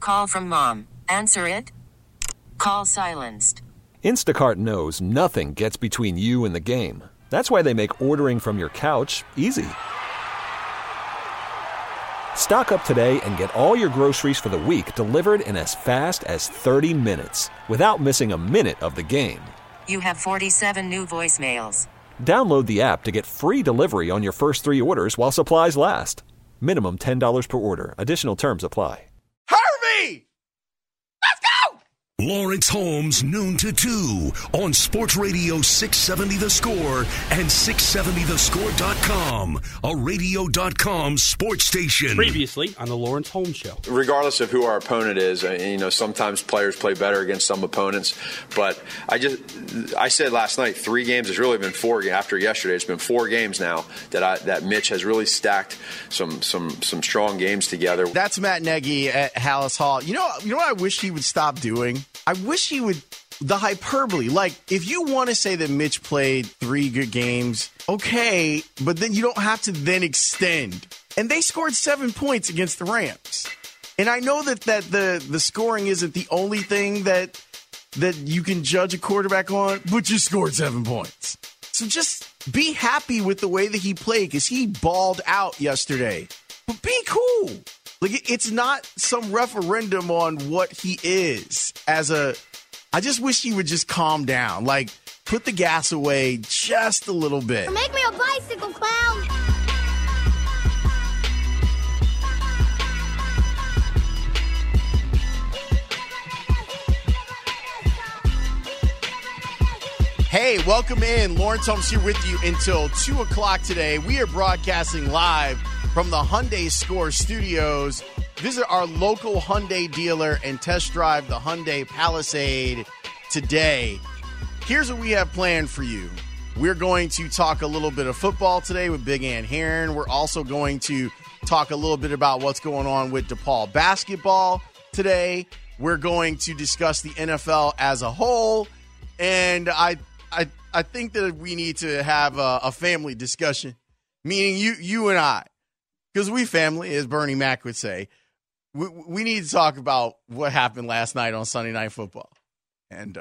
Call from mom. Answer it. Call silenced. Instacart knows nothing gets between you and the game. That's why they make ordering from your couch easy. Stock up today and get all your groceries for the week delivered in as fast as 30 minutes without missing a minute of the game. You have 47 new voicemails. Download the app to get free delivery on your first 3 orders while supplies last. Minimum $10 per order. Additional terms apply. Harvey! Let's go! Lawrence Holmes, noon to 2 on Sports Radio 670 The Score and 670thescore.com, a radio.com sports station. Previously on the Lawrence Holmes Show. Regardless of who our opponent is, sometimes players play better against some opponents. But I said last night, 3 games. It's really been 4 after yesterday. It's been 4 games now that Mitch has really stacked some strong games together. That's Matt Nagy at Hallis Hall. You know what I wish he would stop doing? I wish he would, the hyperbole. Like, if you want to say that Mitch played 3 good games, okay, but then you don't have to then extend. And they scored 7 points against the Rams. And I know that the scoring isn't the only thing that you can judge a quarterback on, but you scored 7 points. So just be happy with the way that he played, because he balled out yesterday. But be cool. Like, it's not some referendum on what he is I just wish he would just calm down. Like, put the gas away just a little bit. Make me a bicycle clown. Hey, welcome in. Lawrence Holmes here with you until 2 o'clock today. We are broadcasting live from the Hyundai Score Studios. Visit our local Hyundai dealer and test drive the Hyundai Palisade today. Here's what we have planned for you. We're going to talk a little bit of football today with Big Ann Heron. We're also going to talk a little bit about what's going on with DePaul basketball today. We're going to discuss the NFL as a whole. And I think that we need to have a family discussion, meaning you and I, because we family, as Bernie Mac would say. We need to talk about what happened last night on Sunday Night Football and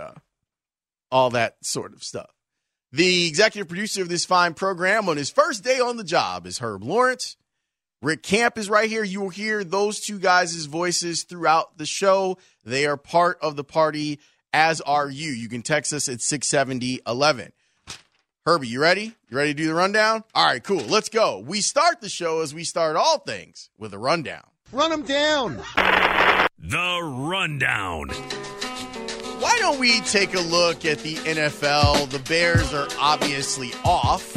all that sort of stuff. The executive producer of this fine program on his first day on the job is Herb Lawrence. Rick Camp is right here. You will hear those 2 guys' voices throughout the show. They are part of the party, as are you. You can text us at 670-11. Herbie, you ready? You ready to do the rundown? All right, cool. Let's go. We start the show as we start all things with a rundown. Run them down. The Rundown. Why don't we take a look at the NFL? The Bears are obviously off,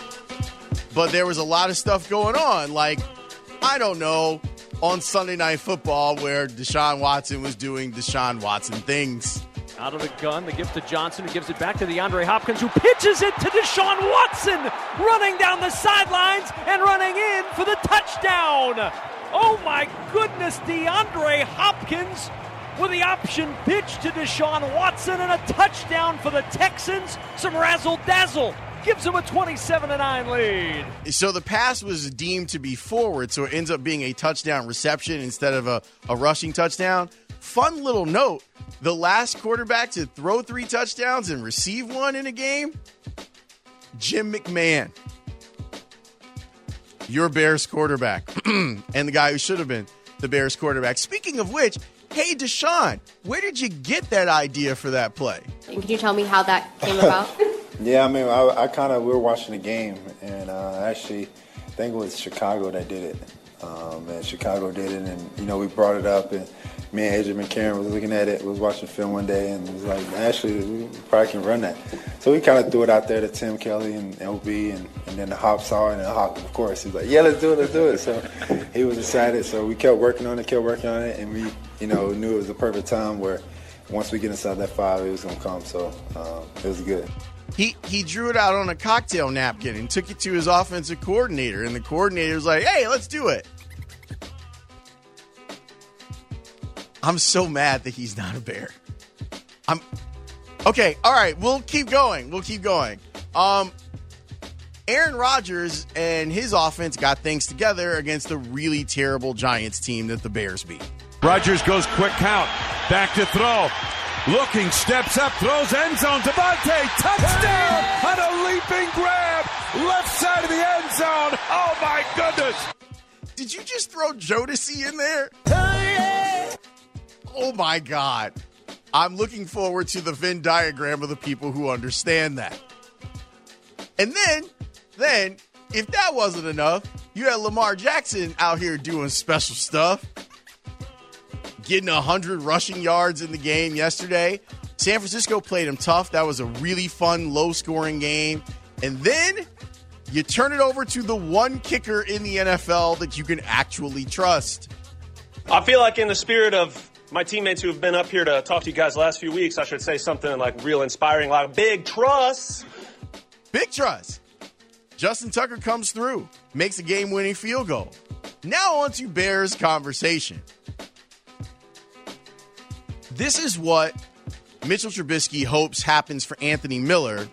but there was a lot of stuff going on. Like, I don't know, on Sunday Night Football where Deshaun Watson was doing Deshaun Watson things. Out of the gun, the gift to Johnson, who gives it back to DeAndre Hopkins, who pitches it to Deshaun Watson, running down the sidelines and running in for the touchdown. Oh, my goodness, DeAndre Hopkins with the option pitch to Deshaun Watson and a touchdown for the Texans. Some razzle-dazzle gives them a 27-9 lead. So the pass was deemed to be forward, so it ends up being a touchdown reception instead of a rushing touchdown. Fun little note, the last quarterback to throw 3 touchdowns and receive 1 in a game, Jim McMahon. Your Bears quarterback, and the guy who should have been the Bears quarterback. Speaking of which, hey, Deshaun, where did you get that idea for that play? And can you tell me how that came about? Yeah, I mean, we were watching the game, and actually, I think it was Chicago that did it. And Chicago did it, and, we brought it up, and me and Adrian McCarron was looking at it, was watching film one day, and was like, actually, we probably can run that. So we kind of threw it out there to Tim Kelly and LB, and then the Hop saw it, and the Hop, of course, he was like, yeah, let's do it. So he was excited, so we kept working on it, and we, knew it was the perfect time where once we get inside that 5, it was going to come, so it was good. He drew it out on a cocktail napkin and took it to his offensive coordinator, and the coordinator was like, hey, let's do it. I'm so mad that he's not a Bear. Okay, all right, we'll keep going. Aaron Rodgers and his offense got things together against a really terrible Giants team that the Bears beat. Rodgers goes quick count. Back to throw. Looking, steps up, throws end zone. Devontae, touchdown on a leaping grab. Left side of the end zone. Oh, my goodness. Did you just throw Jodeci in there? Oh, my God. I'm looking forward to the Venn diagram of the people who understand that. And then, if that wasn't enough, you had Lamar Jackson out here doing special stuff. Getting 100 rushing yards in the game yesterday. San Francisco played him tough. That was a really fun, low-scoring game. And then you turn it over to the one kicker in the NFL that you can actually trust. I feel like in the spirit of my teammates who have been up here to talk to you guys the last few weeks, I should say something like real inspiring, like big trust. Big trust. Justin Tucker comes through, makes a game-winning field goal. Now on to Bears conversation. This is what Mitchell Trubisky hopes happens for Anthony Miller,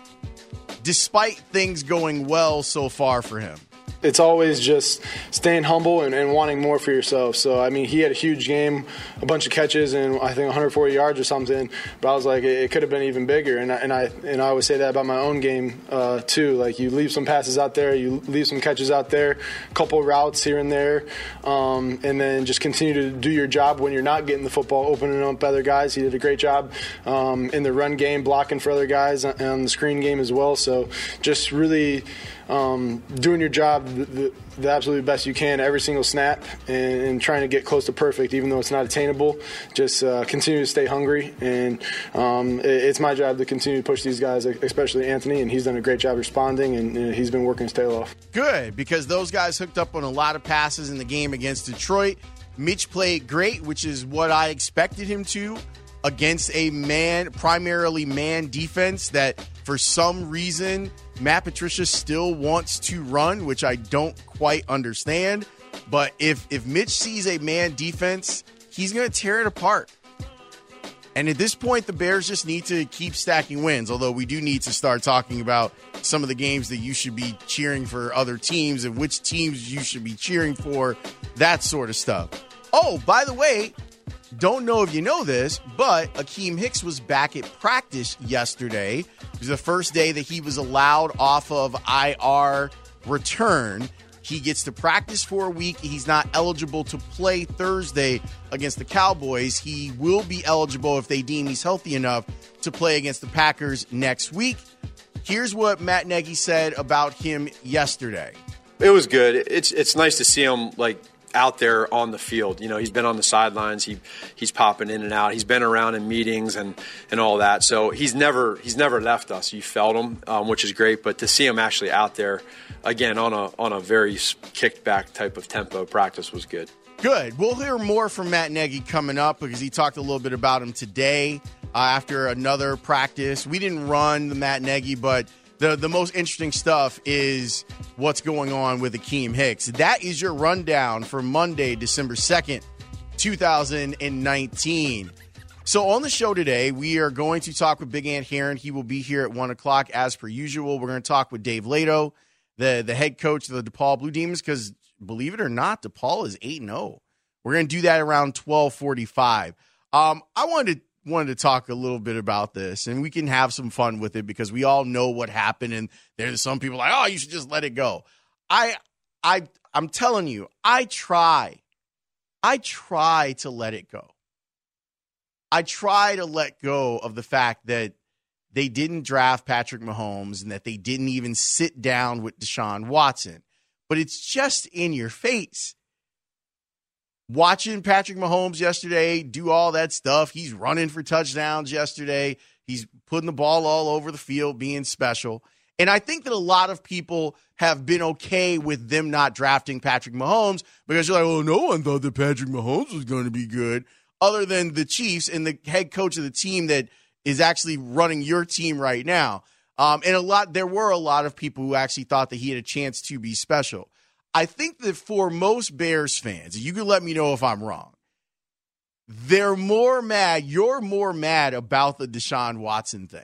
despite things going well so far for him. It's always just staying humble and wanting more for yourself. So, I mean, he had a huge game, a bunch of catches, and I think 140 yards or something. But I was like, it could have been even bigger. And I always say that about my own game, too. Like, you leave some passes out there, you leave some catches out there, a couple routes here and there, and then just continue to do your job when you're not getting the football, opening up other guys. He did a great job in the run game, blocking for other guys, on the screen game as well. So just really doing your job the absolute best you can every single snap and trying to get close to perfect, even though it's not attainable. Just continue to stay hungry, and it's my job to continue to push these guys, especially Anthony, and he's done a great job responding, and he's been working his tail off. Good, because those guys hooked up on a lot of passes in the game against Detroit. Mitch played great, which is what I expected him to, against a primarily man defense that for some reason Matt Patricia still wants to run, which I don't quite understand. But if Mitch sees a man defense, he's going to tear it apart. And at this point, the Bears just need to keep stacking wins, although we do need to start talking about some of the games that you should be cheering for other teams and which teams you should be cheering for, that sort of stuff. Oh, by the way, don't know if you know this, but Akeem Hicks was back at practice yesterday. It was the first day that he was allowed off of IR return. He gets to practice for a week. He's not eligible to play Thursday against the Cowboys. He will be eligible if they deem he's healthy enough to play against the Packers next week. Here's what Matt Nagy said about him yesterday. It was good. It's nice to see him out there on the field. You know, he's been on the sidelines. He's popping in and out. He's been around in meetings and all that. So he's never left us. You felt him, which is great. But to see him actually out there again on a very kicked back type of tempo practice was good. Good. We'll hear more from Matt Nagy coming up because he talked a little bit about him today after another practice. We didn't run the Matt Nagy, but the most interesting stuff is what's going on with Akeem Hicks. That is your rundown for Monday, December 2nd, 2019. So on the show today, we are going to talk with Big Ant Heron. He will be here at 1 o'clock as per usual. We're going to talk with Dave Lato, the head coach of the DePaul Blue Demons, because believe it or not, DePaul is 8-0. We're going to do that around 12:45. I wanted to talk a little bit about this, and we can have some fun with it because we all know what happened, and there's some people like, oh, you should just let it go. I'm telling you, I try to let it go. I try to let go of the fact that they didn't draft Patrick Mahomes and that they didn't even sit down with Deshaun Watson. But it's just in your face. Watching Patrick Mahomes yesterday do all that stuff. He's running for touchdowns yesterday. He's putting the ball all over the field, being special. And I think that a lot of people have been okay with them not drafting Patrick Mahomes because you're like, oh, no one thought that Patrick Mahomes was going to be good, other than the Chiefs and the head coach of the team that is actually running your team right now. And there were a lot of people who actually thought that he had a chance to be special. I think that for most Bears fans, you can let me know if I'm wrong, they're more mad. You're more mad about the Deshaun Watson thing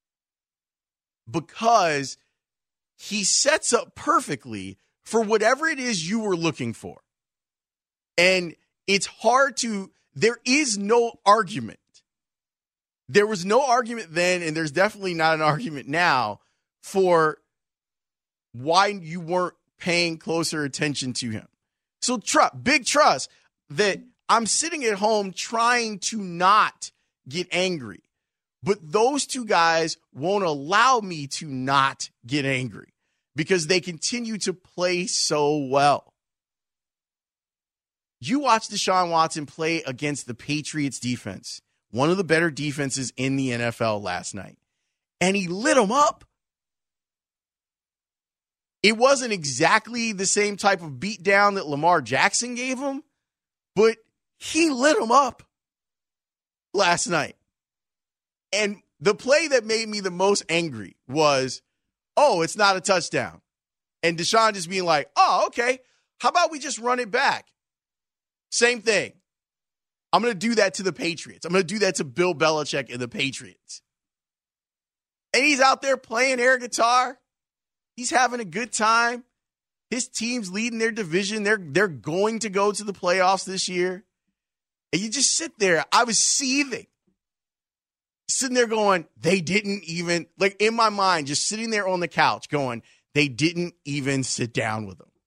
because he sets up perfectly for whatever it is you were looking for. And it's hard to, there is no argument. There was no argument then, and there's definitely not an argument now for why you weren't paying closer attention to him. So big trust that I'm sitting at home trying to not get angry. But those two guys won't allow me to not get angry because they continue to play so well. You watch Deshaun Watson play against the Patriots defense, one of the better defenses in the NFL last night, and he lit them up. It wasn't exactly the same type of beatdown that Lamar Jackson gave him, but he lit them up last night. And the play that made me the most angry was, oh, it's not a touchdown. And Deshaun just being like, oh, okay, how about we just run it back? Same thing. I'm going to do that to the Patriots. I'm going to do that to Bill Belichick and the Patriots. And he's out there playing air guitar. He's having a good time. His team's leading their division. They're going to go to the playoffs this year. And you just sit there. I was seething. Sitting there going, they didn't even, like in my mind, just sitting there on the couch going, they didn't even sit down with him.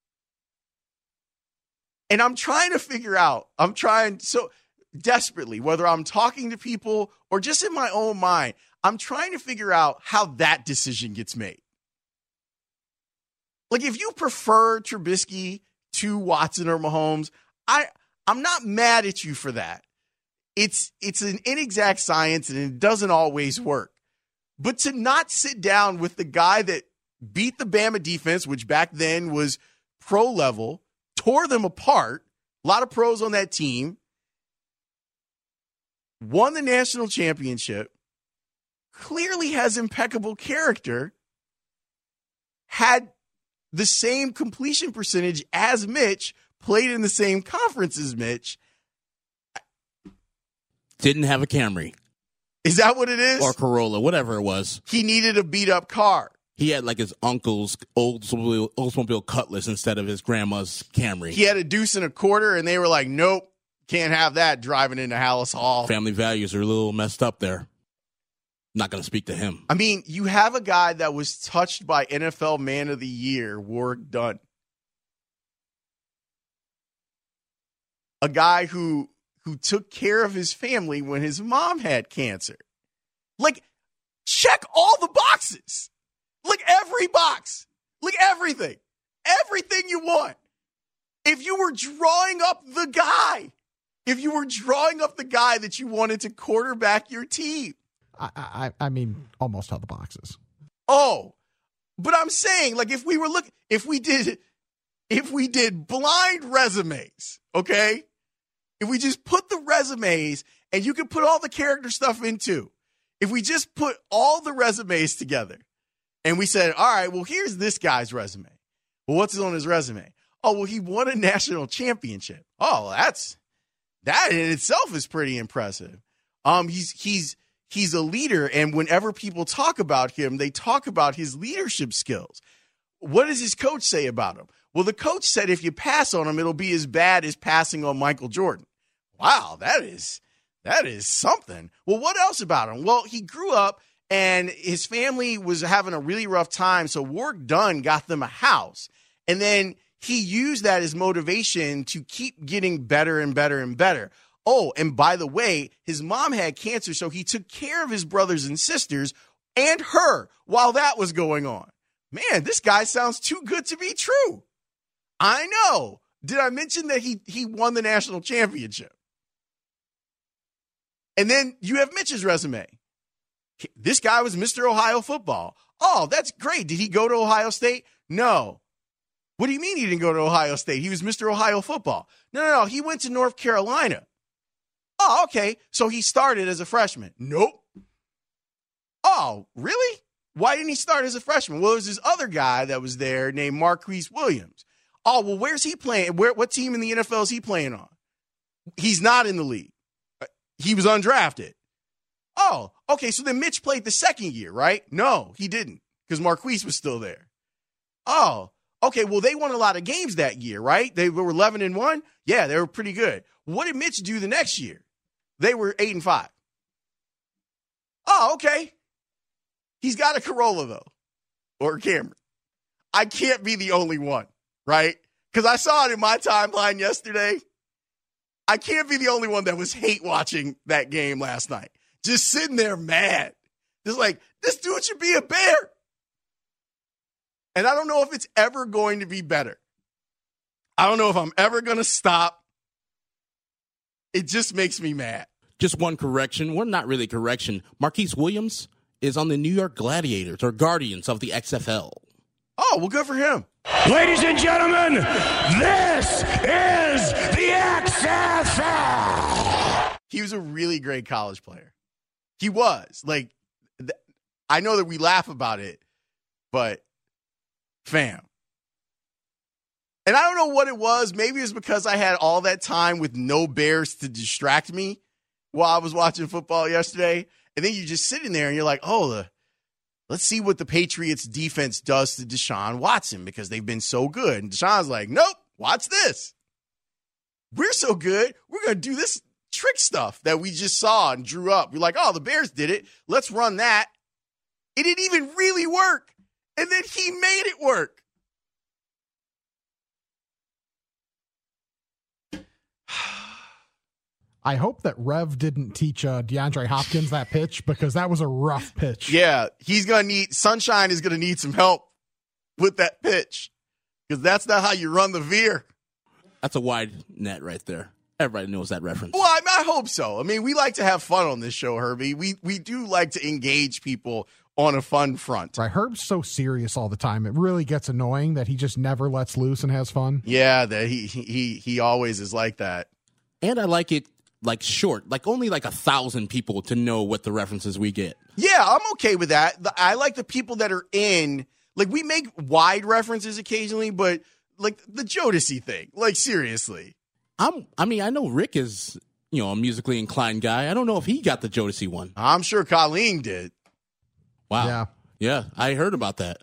And I'm trying to figure out, so desperately, whether I'm talking to people or just in my own mind, I'm trying to figure out how that decision gets made. Like, if you prefer Trubisky to Watson or Mahomes, I'm not mad at you for that. It's an inexact science, and it doesn't always work. But to not sit down with the guy that beat the Bama defense, which back then was pro level, tore them apart, a lot of pros on that team, won the national championship, clearly has impeccable character, had the same completion percentage as Mitch, played in the same conference as Mitch. Didn't have a Camry. Is that what it is? Or Corolla, whatever it was. He needed a beat-up car. He had like his uncle's Oldsmobile Cutlass instead of his grandma's Camry. He had a deuce and a quarter, and they were like, nope, can't have that driving into Hallis Hall. Family values are a little messed up there. Not going to speak to him. I mean, you have a guy that was touched by NFL Man of the Year, Warrick Dunn. A guy who took care of his family when his mom had cancer. Like, check all the boxes. Like, every box. Like, everything. Everything you want. If you were drawing up the guy that you wanted to quarterback your team. I mean, almost all the boxes. Oh, but I'm saying, like, if we did blind resumes, okay? If we just put the resumes, and you can put all the character stuff in too. If we just put all the resumes together, and we said, all right, well, here's this guy's resume. Well, what's on his resume? Oh, well, he won a national championship. Oh, that in itself is pretty impressive. He's a leader, and whenever people talk about him, they talk about his leadership skills. What does his coach say about him? Well, the coach said if you pass on him, it'll be as bad as passing on Michael Jordan. Wow, that is something. Well, what else about him? Well, he grew up, and his family was having a really rough time, so Warrick Dunn got them a house. And then he used that as motivation to keep getting better and better and better. Oh, and by the way, his mom had cancer, so he took care of his brothers and sisters and her while that was going on. Man, this guy sounds too good to be true. I know. Did I mention that he won the national championship? And then you have Mitch's resume. This guy was Mr. Ohio football. Oh, that's great. Did he go to Ohio State? No. What do you mean he didn't go to Ohio State? He was Mr. Ohio football. No. He went to North Carolina. Oh, okay. So he started as a freshman. Nope. Oh, really? Why didn't he start as a freshman? Well, there's this other guy that was there named Marquise Williams. Oh, well, where's he playing? What team in the NFL is he playing on? He's not in the league. He was undrafted. Oh, okay. So then Mitch played the second year, right? No, he didn't because Marquise was still there. Oh, Okay, well, they won a lot of games that year, right? They were 11-1. Yeah, they were pretty good. What did Mitch do the next year? They were 8-5. Oh, okay. He's got a Corolla, though, or a Camry. I can't be the only one, right? Because I saw it in my timeline yesterday. I can't be the only one that was hate watching that game last night. Just sitting there mad. Just like, this dude should be a Bear. And I don't know if it's ever going to be better. I don't know if I'm ever going to stop. It just makes me mad. Just one correction. Well, not really correction. Marquise Williams is on the New York Gladiators or Guardians of the XFL. Oh, well, good for him. Ladies and gentlemen, this is the XFL. He was a really great college player. He was. Like, I know that we laugh about it, but fam. And I don't know what it was. Maybe it's because I had all that time with no Bears to distract me while I was watching football yesterday. And then you're just sitting there and you're like, let's see what the Patriots defense does to Deshaun Watson because they've been so good. And Deshaun's like, nope, watch this. We're so good. We're going to do this trick stuff that we just saw and drew up. We're like, the Bears did it. Let's run that. It didn't even really work. And then he made it work. I hope that Rev didn't teach DeAndre Hopkins that pitch because that was a rough pitch. Yeah, Sunshine is going to need some help with that pitch because that's not how you run the veer. That's a wide net right there. Everybody knows that reference. Well, I hope so. I mean, we like to have fun on this show, Herbie. We do like to engage people on a fun front. Right, Herb's so serious all the time. It really gets annoying that he just never lets loose and has fun. Yeah, that he always is like that. And I like it like short, like only like 1,000 people to know what the references we get. Yeah, I'm okay with that. I like the people that are in, like we make wide references occasionally, but like the Jodeci thing, like seriously. I know Rick is, a musically inclined guy. I don't know if he got the Jodeci one. I'm sure Colleen did. Wow. Yeah, I heard about that.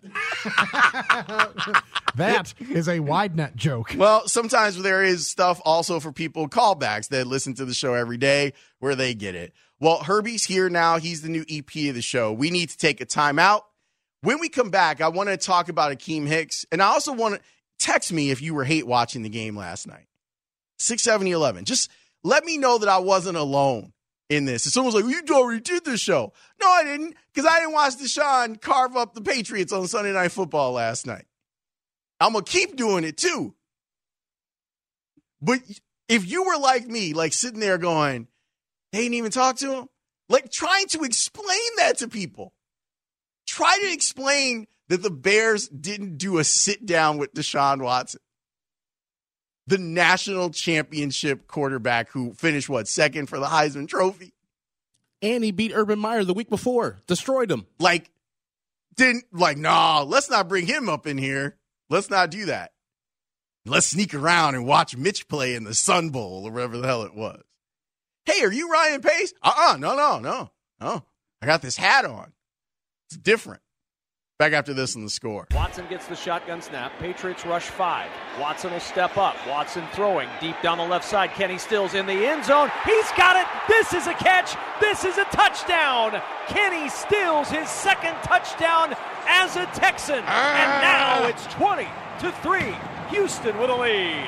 That is a wide net joke. Well, sometimes there is stuff also for people, callbacks that listen to the show every day where they get it. Well, Herbie's here now. He's the new EP of the show. We need to take a time out. When we come back, I want to talk about Akeem Hicks. And I also want to text me if you were hate watching the game last night. 67011. Just let me know that I wasn't alone in this. And someone's like, well, you already did this show. No, I didn't, because I didn't watch Deshaun carve up the Patriots on Sunday Night Football last night. I'm going to keep doing it too. But if you were like me, like sitting there going, they didn't even talk to him, like trying to explain that to people. Try to explain that the Bears didn't do a sit down with Deshaun Watson, the national championship quarterback who finished, second for the Heisman Trophy. And he beat Urban Meyer the week before, destroyed him. Nah, let's not bring him up in here. Let's not do that. Let's sneak around and watch Mitch play in the Sun Bowl or whatever the hell it was. Hey, are you Ryan Pace? No. I got this hat on. It's different. Back after this on The Score. Watson gets the shotgun snap. Patriots rush 5. Watson will step up. Watson throwing deep down the left side. Kenny Stills in the end zone. He's got it. This is a catch. This is a touchdown. Kenny Stills, his second touchdown as a Texan. And now it's 20-3. Houston with a lead.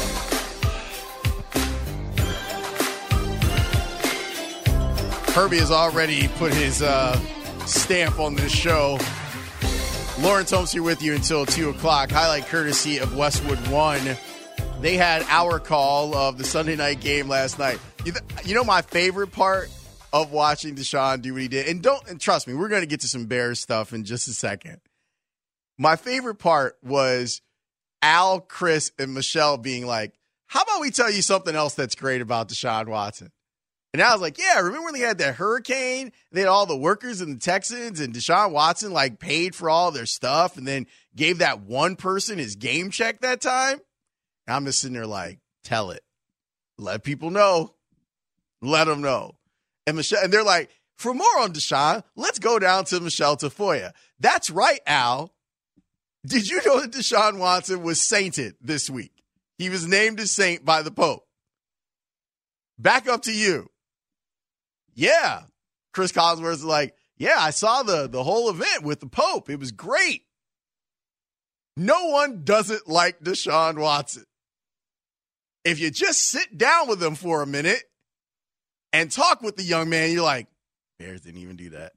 Herbie has already put his stamp on this show. Lawrence Holmes here with you until 2 o'clock. Highlight courtesy of Westwood One. They had our call of the Sunday night game last night. You know my favorite part of watching Deshaun do what he did? And trust me, we're going to get to some Bears stuff in just a second. My favorite part was Al, Chris, and Michelle being like, how about we tell you something else that's great about Deshaun Watson? And I was like, yeah, remember when they had that hurricane? They had all the workers in the Texans, and Deshaun Watson paid for all their stuff and then gave that one person his game check that time? And I'm just sitting there tell it. Let people know. Let them know. And Michelle, and they're like, for more on Deshaun, let's go down to Michelle Tafoya. That's right, Al. Did you know that Deshaun Watson was sainted this week? He was named a saint by the Pope. Back up to you. Yeah. Chris Collinsworth is like, yeah, I saw the whole event with the Pope. It was great. No one doesn't like Deshaun Watson. If you just sit down with him for a minute and talk with the young man, you're like, Bears didn't even do that.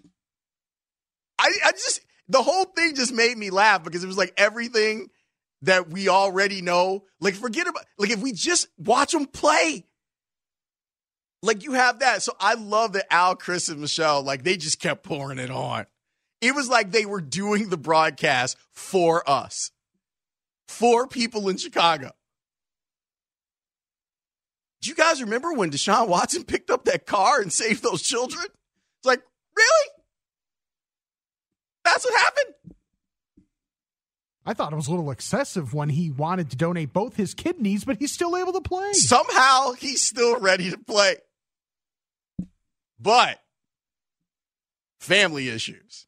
The whole thing just made me laugh because it was like everything that we already know. Like, forget about, like, if we just watch them play. Like, you have that. So I love that Al, Chris, and Michelle, like, they just kept pouring it on. It was like they were doing the broadcast for us. For people in Chicago. Do you guys remember when Deshaun Watson picked up that car and saved those children? It's like, really? That's what happened? I thought it was a little excessive when he wanted to donate both his kidneys, but he's still able to play. Somehow he's still ready to play. But family issues.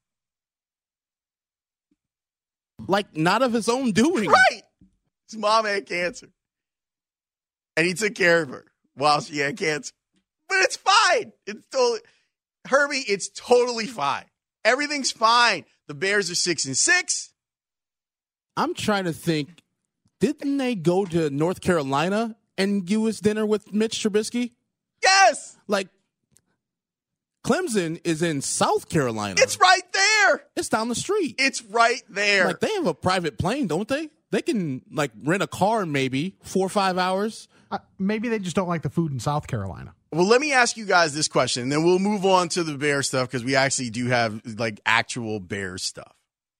Like, not of his own doing. Right. His mom had cancer. And he took care of her while she had cancer. But it's fine. It's totally, Herbie, it's totally fine. Everything's fine. The Bears are 6-6. I'm trying to think, didn't they go to North Carolina and do his dinner with Mitch Trubisky? Yes. Like, Clemson is in South Carolina. It's right there. It's down the street. It's right there. Like, they have a private plane, don't they? They can, like, rent a car in maybe 4 or 5 hours. Maybe they just don't like the food in South Carolina. Well, let me ask you guys this question, and then we'll move on to the Bear stuff because we actually do have, like, actual Bears stuff.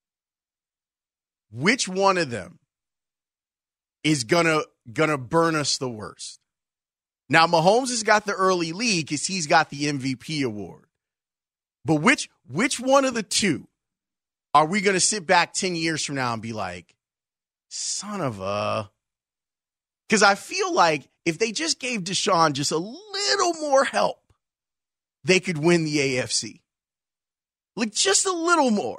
Which one of them is gonna burn us the worst? Now, Mahomes has got the early lead because he's got the MVP award. But which one of the two are we going to sit back 10 years from now and be like, son of a... Because I feel like if they just gave Deshaun just a little more help, they could win the AFC. Like, just a little more.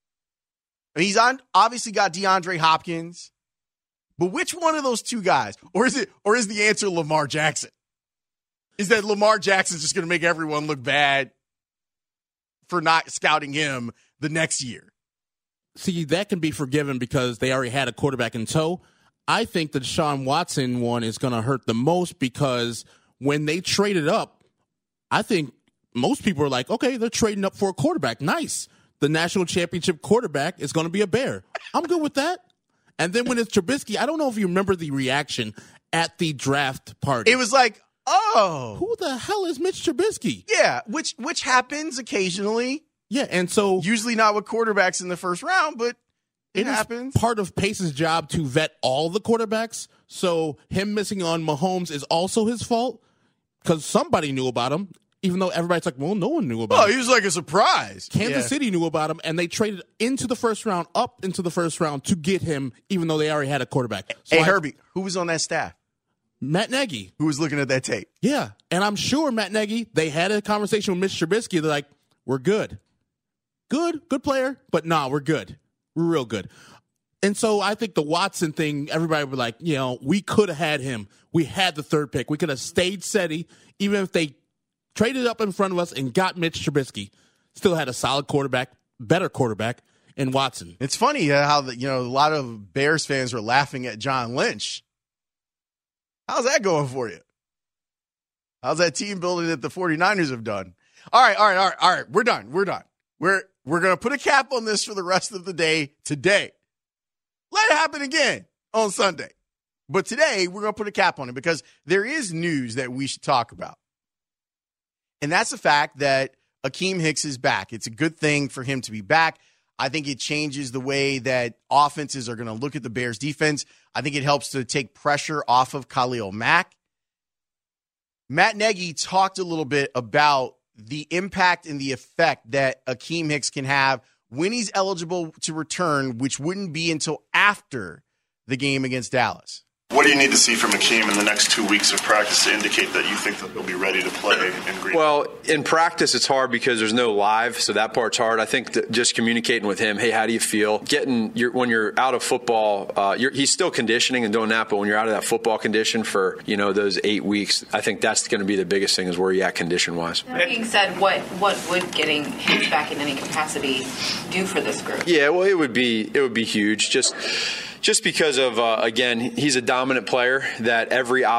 And he's obviously got DeAndre Hopkins. But which one of those two guys? Or is the answer Lamar Jackson? Is that Lamar Jackson's just going to make everyone look bad for not scouting him the next year? See, that can be forgiven because they already had a quarterback in tow. I think the Deshaun Watson one is going to hurt the most because when they traded up, I think most people are like, okay, they're trading up for a quarterback. Nice. The national championship quarterback is going to be a Bear. I'm good with that. And then when it's Trubisky, I don't know if you remember the reaction at the draft party. It was like, oh. Who the hell is Mitch Trubisky? Yeah, which happens occasionally. Yeah, and so. Usually not with quarterbacks in the first round, but it happens. Part of Pace's job to vet all the quarterbacks. So him missing on Mahomes is also his fault because somebody knew about him. Even though everybody's like, well, no one knew about him. Oh, he was like a surprise. Kansas City knew about him, and they traded into the first round, up into the first round to get him, even though they already had a quarterback. So Herbie, who was on that staff? Matt Nagy. Who was looking at that tape? Yeah, and I'm sure Matt Nagy, they had a conversation with Mitch Trubisky. They're like, we're good. Good player, but nah, we're good. We're real good. And so I think the Watson thing, everybody was like, we could have had him. We had the third pick. We could have stayed steady, even if they traded up in front of us and got Mitch Trubisky. Still had a solid quarterback, better quarterback in Watson. It's funny how a lot of Bears fans are laughing at John Lynch. How's that going for you? How's that team building that the 49ers have done? All right. We're done. We're going to put a cap on this for the rest of the day today. Let it happen again on Sunday. But today, we're going to put a cap on it because there is news that we should talk about. And that's the fact that Akeem Hicks is back. It's a good thing for him to be back. I think it changes the way that offenses are going to look at the Bears defense. I think it helps to take pressure off of Khalil Mack. Matt Nagy talked a little bit about the impact and the effect that Akeem Hicks can have when he's eligible to return, which wouldn't be until after the game against Dallas. What do you need to see from Akeem in the next 2 weeks of practice to indicate that you think that they'll be ready to play in Green? Well, in practice, it's hard because there's no live, so that part's hard. I think that just communicating with him, hey, how do you feel? When you're out of football, he's still conditioning and doing that, but when you're out of that football condition for those 8 weeks, I think that's going to be the biggest thing is where you're at condition-wise. That being said, what would getting him back in any capacity do for this group? Yeah, well, it would be huge. Just because of, again, he's a dominant player that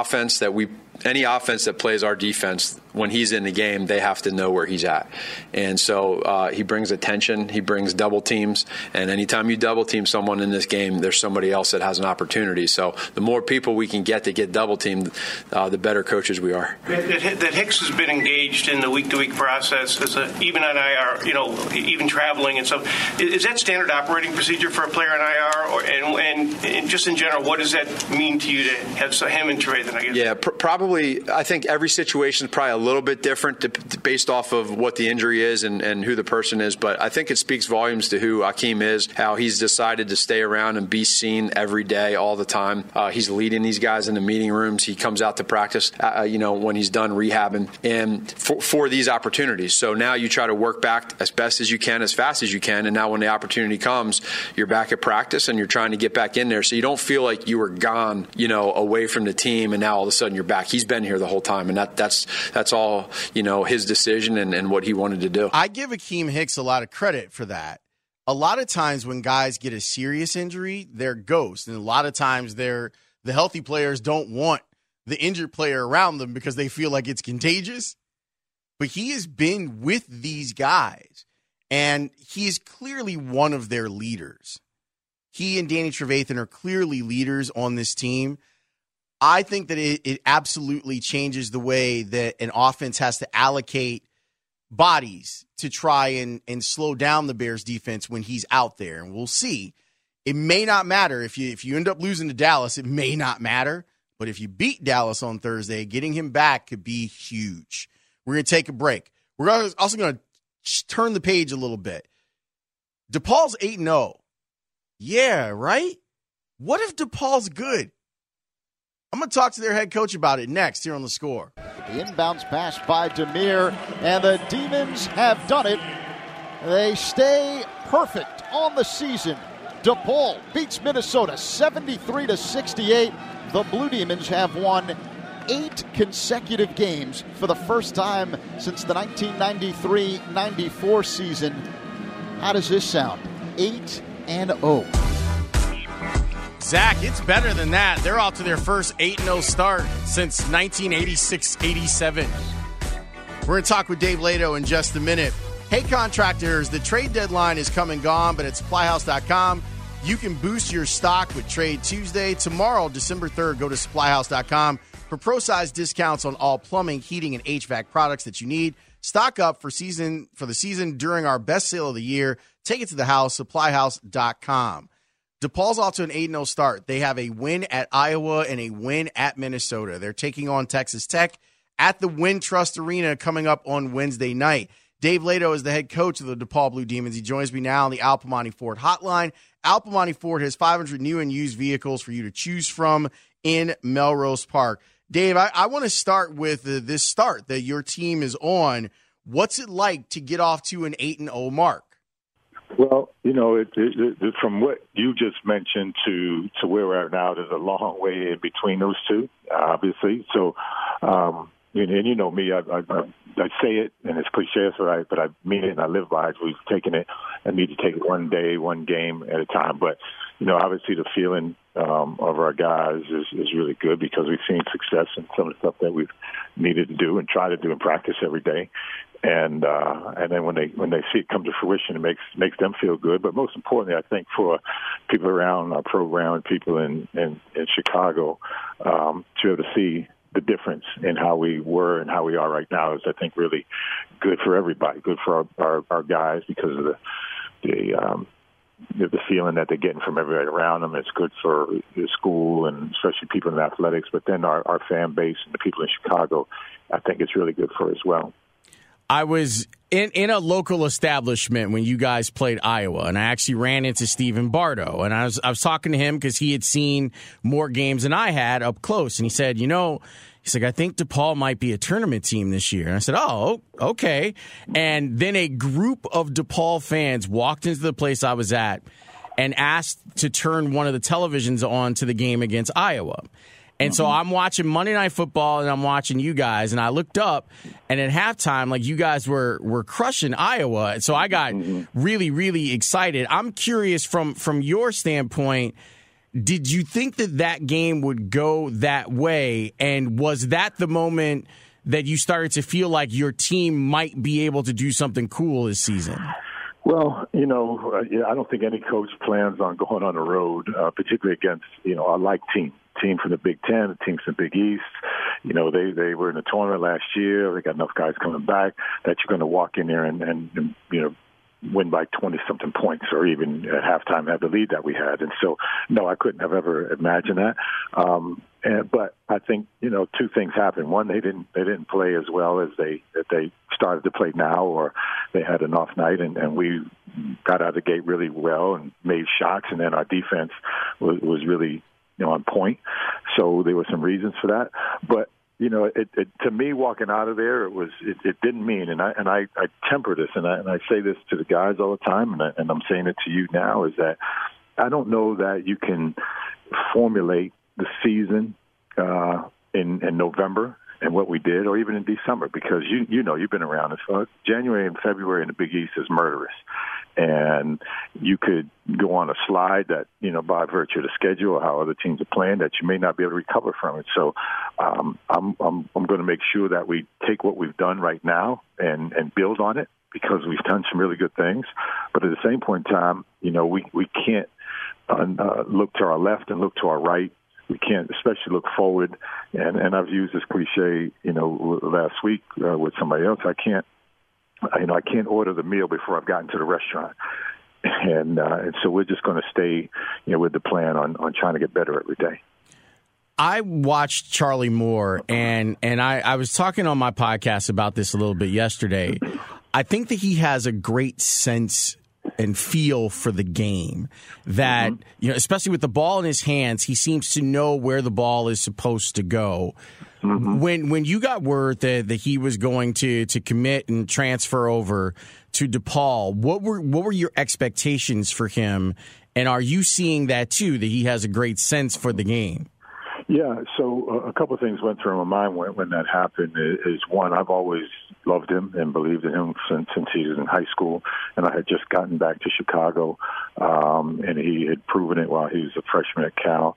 any offense that plays our defense, when he's in the game, they have to know where he's at. And so he brings attention, he brings double teams, and anytime you double team someone in this game, there's somebody else that has an opportunity. So the more people we can get to get double teamed, the better coaches we are. That Hicks has been engaged in the week-to-week process, even on IR, even traveling and stuff. Is that standard operating procedure for a player on IR? And just in general, what does that mean to you to have him and Trey then, I guess? Yeah, probably. I think every situation is probably a little bit different based off of what the injury is and who the person is. But I think it speaks volumes to who Akeem is, how he's decided to stay around and be seen every day, all the time. He's leading these guys in the meeting rooms. He comes out to practice, when he's done rehabbing and for these opportunities. So now you try to work back as best as you can, as fast as you can. And now when the opportunity comes, you're back at practice and you're trying to get back in there. So you don't feel like you were gone, away from the team and now all of a sudden you're back. He's been here the whole time, and that's all his decision and what he wanted to do. I give Akeem Hicks a lot of credit for that. A lot of times when guys get a serious injury, they're ghosts, and a lot of times the healthy players don't want the injured player around them because they feel like it's contagious. But he has been with these guys, and he is clearly one of their leaders. He and Danny Trevathan are clearly leaders on this team. I think that it absolutely changes the way that an offense has to allocate bodies to try and slow down the Bears defense when he's out there. And we'll see. It may not matter. If you end up losing to Dallas, it may not matter. But if you beat Dallas on Thursday, getting him back could be huge. We're going to take a break. We're also going to turn the page a little bit. DePaul's 8-0. Yeah, right? What if DePaul's good? I'm going to talk to their head coach about it next here on The Score. The inbounds pass by Demir, and the Demons have done it. They stay perfect on the season. DePaul beats Minnesota 73-68. The Blue Demons have won 8 consecutive games for the first time since the 1993-94 season. How does this sound? 8-0. Zach, it's better than that. They're off to their first 8-0 start since 1986-87. We're going to talk with Dave Lato in just a minute. Hey, contractors, the trade deadline is come and gone, but at SupplyHouse.com, you can boost your stock with Trade Tuesday. Tomorrow, December 3rd, go to SupplyHouse.com for pro-size discounts on all plumbing, heating, and HVAC products that you need. Stock up for the season during our best sale of the year. Take it to the house, SupplyHouse.com. DePaul's off to an 8-0 start. They have a win at Iowa and a win at Minnesota. They're taking on Texas Tech at the Wintrust Arena coming up on Wednesday night. Dave Lato is the head coach of the DePaul Blue Demons. He joins me now on the Al Piemonte Ford hotline. Al Piemonte Ford has 500 new and used vehicles for you to choose from in Melrose Park. Dave, I want to start with this start that your team is on. What's it like to get off to an 8-0 mark? Well, from what you just mentioned to where we're at now, there's a long way in between those two, obviously. So, and you know me, I say it, and it's cliche, but I mean it and I live by it. We've taken it and need to take it one day, one game at a time. But, obviously the feeling of our guys is really good because we've seen success in some of the stuff that we've needed to do and try to do in practice every day. And then when they see it come to fruition, it makes them feel good. But most importantly, I think for people around our program and people in Chicago, to be able to see the difference in how we were and how we are right now is, I think, really good for everybody. Good for our guys because of the feeling that they're getting from everybody around them. It's good for the school and especially people in athletics. But then our fan base and the people in Chicago, I think it's really good for as well. I was in a local establishment when you guys played Iowa, and I actually ran into Stephen Bardo, and I was talking to him because he had seen more games than I had up close, and he said, he's like, I think DePaul might be a tournament team this year. And I said, oh, okay. And then a group of DePaul fans walked into the place I was at and asked to turn one of the televisions on to the game against Iowa. And so I'm watching Monday Night Football, and I'm watching you guys, and I looked up, and at halftime, like, you guys were crushing Iowa. So I got really, really excited. I'm curious from your standpoint, did you think that game would go that way, and was that the moment that you started to feel like your team might be able to do something cool this season? Well, I don't think any coach plans on going on the road, particularly against, a like team from the Big Ten, the teams from the Big East. They were in the tournament last year. They got enough guys coming back that you're going to walk in there and win by 20-something points, or even at halftime have the lead that we had. And so, no, I couldn't have ever imagined that. But I think, two things happened. One, they didn't play as well as they started to play now, or they had an off night, and we got out of the gate really well and made shots, and then our defense was really on point. So there were some reasons for that. But to me, walking out of there, it didn't mean, and I temper this, and I say this to the guys all the time, and I'm saying it to you now, is that I don't know that you can formulate the season in November and what we did, or even in December, because you've been around this. January and February in the Big East is murderous. And you could go on a slide that, by virtue of the schedule or how other teams are playing, that you may not be able to recover from it. So I'm going to make sure that we take what we've done right now and build on it, because we've done some really good things. But at the same point in time, we can't look to our left and look to our right. We can't especially look forward. And I've used this cliche, last week with somebody else. I can't order the meal before I've gotten to the restaurant. And so we're just going to stay, with the plan on trying to get better every day. I watched Charlie Moore, and I was talking on my podcast about this a little bit yesterday. I think that he has a great sense and feel for the game that, especially with the ball in his hands, he seems to know where the ball is supposed to go. When you got word that he was going to commit and transfer over to DePaul, what were your expectations for him? And are you seeing that too, that he has a great sense for the game? Yeah, so a couple of things went through my mind when that happened. Is one, I've always loved him and believed in him since he was in high school, and I had just gotten back to Chicago, and he had proven it while he was a freshman at Cal.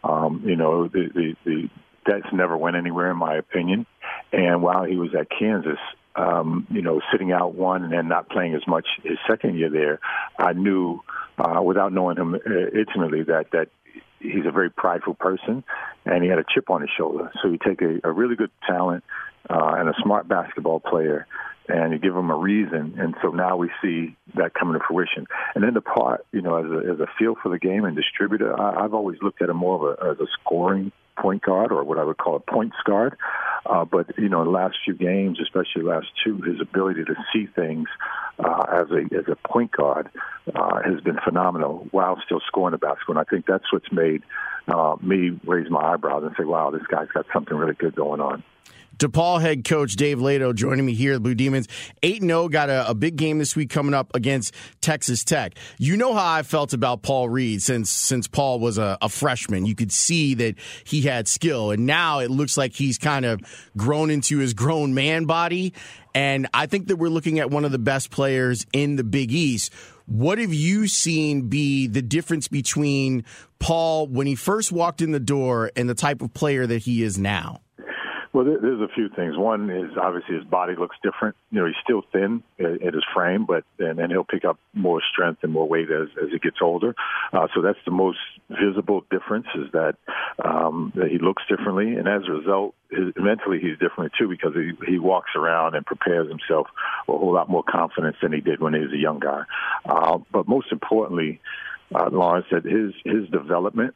That's never went anywhere, in my opinion. And while he was at Kansas, sitting out one and then not playing as much his second year there, I knew, without knowing him intimately, that he's a very prideful person, and he had a chip on his shoulder. So you take a really good talent and a smart basketball player, and you give him a reason. And so now we see that coming to fruition. And then the part, as a feel for the game and distributor, I've always looked at him more of as a scoring point guard, or what I would call a points guard. But, in the last few games, especially the last two, his ability to see things as a point guard has been phenomenal while still scoring the basketball. And I think that's what's made me raise my eyebrows and say, wow, this guy's got something really good going on. DePaul head coach Dave Lato joining me here at Blue Demons. 8-0, got a big game this week coming up against Texas Tech. You know how I felt about Paul Reed since Paul was a freshman. You could see that he had skill, and now it looks like he's kind of grown into his grown man body, and I think that we're looking at one of the best players in the Big East. What have you seen be the difference between Paul when he first walked in the door and the type of player that he is now? Well, there's a few things. One is obviously his body looks different. He's still thin at his frame, but and he'll pick up more strength and more weight as he gets older. So that's the most visible difference, is that he looks differently, and as a result, mentally he's different too, because he walks around and prepares himself with a whole lot more confidence than he did when he was a young guy. But most importantly, Lawrence, that his development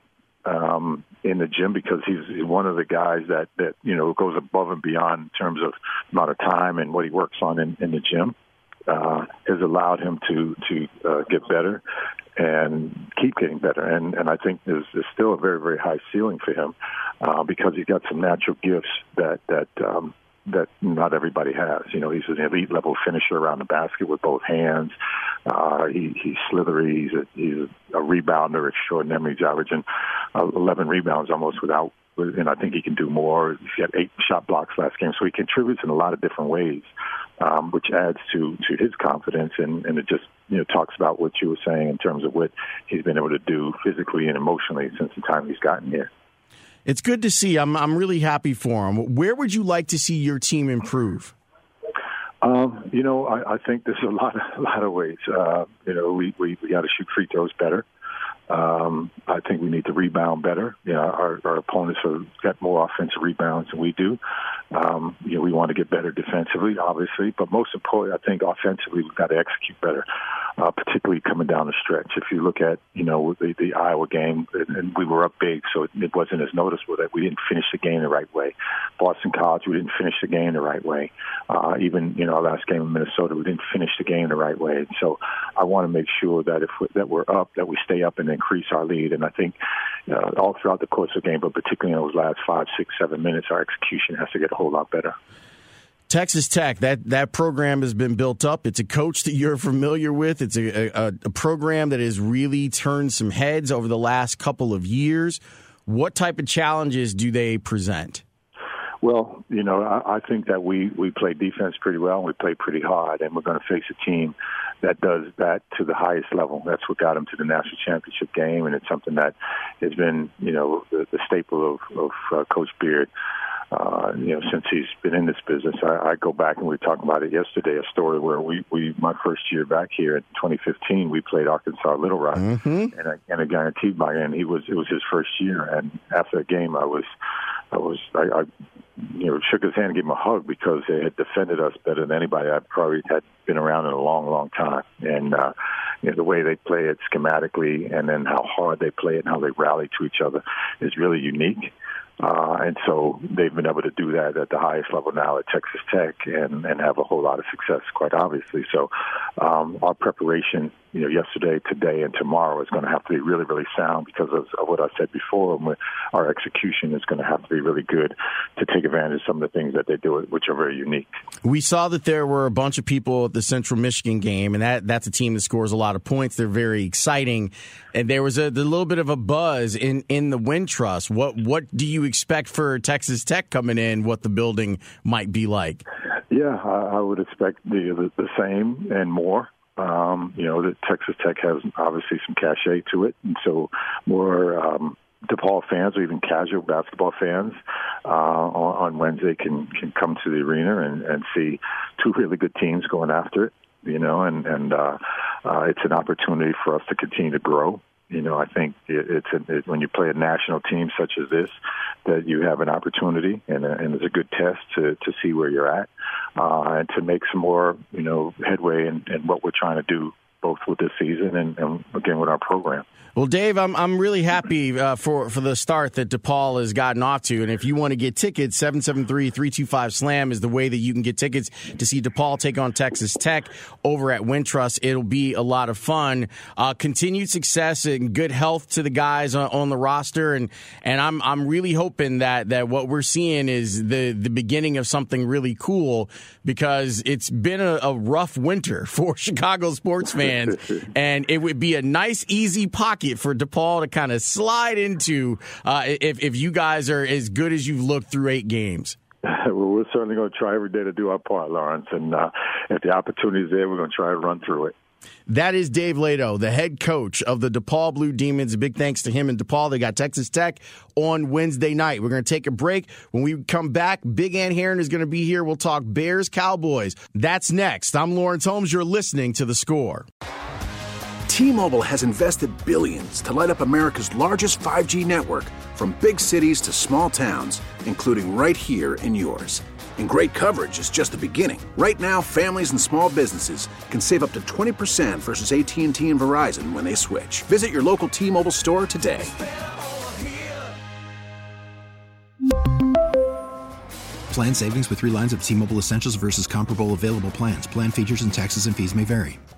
in the gym, because he's one of the guys that goes above and beyond in terms of amount of time and what he works on in the gym. Has allowed him to get better and keep getting better. And I think there's still a very, very high ceiling for him because he's got some natural gifts that not everybody has. He's an elite level finisher around the basket with both hands. He's slithery. He's a rebounder extraordinary. He's averaging 11 rebounds almost without, and I think he can do more. He had 8 shot blocks last game, so he contributes in a lot of different ways, which adds to his confidence, and it just talks about what you were saying in terms of what he's been able to do physically and emotionally since the time he's gotten here. It's good to see. I'm really happy for him. Where would you like to see your team improve? I think there's a lot of ways. We got to shoot free throws better. I think we need to rebound better. Our opponents have got more offensive rebounds than we do. We want to get better defensively, obviously, but most importantly, I think offensively we've got to execute better, particularly coming down the stretch. If you look at, the Iowa game, and we were up big, so it wasn't as noticeable that we didn't finish the game the right way. Boston College, we didn't finish the game the right way. Even, our last game in Minnesota, we didn't finish the game the right way. So I want to make sure that that we're up, that we stay up and increase our lead. And I think all throughout the course of the game, but particularly in those last 5, 6, 7 minutes, our execution has to get a whole lot better. Texas Tech, that program has been built up. It's a coach that you're familiar with. It's a program that has really turned some heads over the last couple of years. What type of challenges do they present? Well, I think that we play defense pretty well and we play pretty hard, and we're going to face a team that does that to the highest level. That's what got them to the national championship game, and it's something that has been, the staple of Coach Beard. Since he's been in this business. I go back, and we were talking about it yesterday, a story where my first year back here in 2015, we played Arkansas Little Rock, and I guaranteed by him, it was his first year, and after the game, I shook his hand and gave him a hug because they had defended us better than anybody I probably had been around in a long, long time, and the way they play it schematically, and then how hard they play it and how they rally to each other is really unique. And so they've been able to do that at the highest level now at Texas Tech and have a whole lot of success, quite obviously. So our preparation, yesterday, today, and tomorrow is going to have to be really, really sound because of what I said before. And our execution is going to have to be really good to take advantage of some of the things that they do, which are very unique. We saw that there were a bunch of people at the Central Michigan game, and that's a team that scores a lot of points. They're very exciting. And there was a little bit of a buzz in the Wintrust. What do you expect for Texas Tech coming in, what the building might be like? Yeah, I would expect the same and more. That Texas Tech has obviously some cachet to it, and so more DePaul fans or even casual basketball fans on Wednesday can come to the arena and see two really good teams going after it. And it's an opportunity for us to continue to grow. I think when you play a national team such as this, that you have an opportunity and it's a good test to see where you're at and to make some more, headway in what we're trying to do, both with this season and again with our program. Well, Dave, I'm really happy for the start that DePaul has gotten off to. And if you want to get tickets, 773-325-SLAM is the way that you can get tickets to see DePaul take on Texas Tech over at Wintrust. It'll be a lot of fun. Continued success and good health to the guys on the roster. And I'm really hoping that what we're seeing is the beginning of something really cool, because it's been a rough winter for Chicago sports fans. And it would be a nice, easy pocket for DePaul to kind of slide into if you guys are as good as you've looked through 8 games. Well, we're certainly going to try every day to do our part, Lawrence. And if the opportunity is there, we're going to try to run through it. That is Dave Lato, the head coach of the DePaul Blue Demons. A big thanks to him and DePaul. They got Texas Tech on Wednesday night. We're going to take a break. When we come back, Big Ant Heron is going to be here. We'll talk Bears, Cowboys. That's next. I'm Lawrence Holmes. You're listening to The Score. T-Mobile has invested billions to light up America's largest 5G network, from big cities to small towns, including right here in yours. And great coverage is just the beginning. Right now, families and small businesses can save up to 20% versus AT&T and Verizon when they switch. Visit your local T-Mobile store today. Plan savings with 3 lines of T-Mobile Essentials versus comparable available plans. Plan features and taxes and fees may vary.